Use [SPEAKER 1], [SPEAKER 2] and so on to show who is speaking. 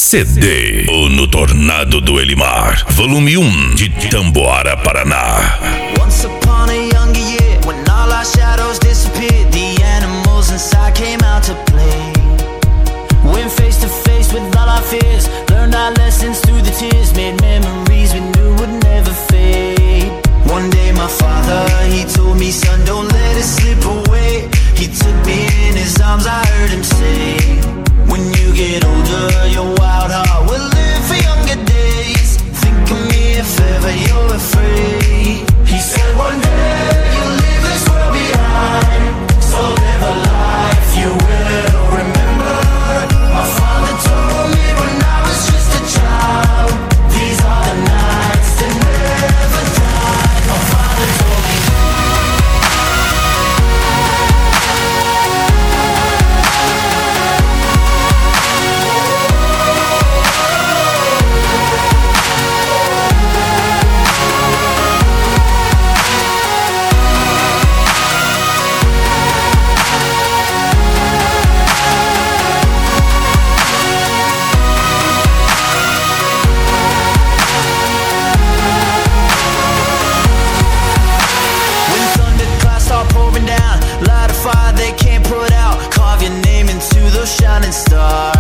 [SPEAKER 1] CD ou no Tornado do Elimar, volume 1 de Tamboara, Paraná.
[SPEAKER 2] Once upon a younger year, when all our shadows disappeared, the animals inside came out to play. Went face to face with all our fears, learned our lessons through the tears, made memories we knew would never fade. One day my father, he told me, son, don't let it slip away. He took me in his arms, I heard him say, when you get older, your wild heart will live for younger days. Think of me if ever you're afraid. He said one day you'll leave this world behind, so live a life you will remember. My father told me when I was just a child, these are the nights that never die. My father told me. Light a fire they can't put out, carve your name into those shining stars.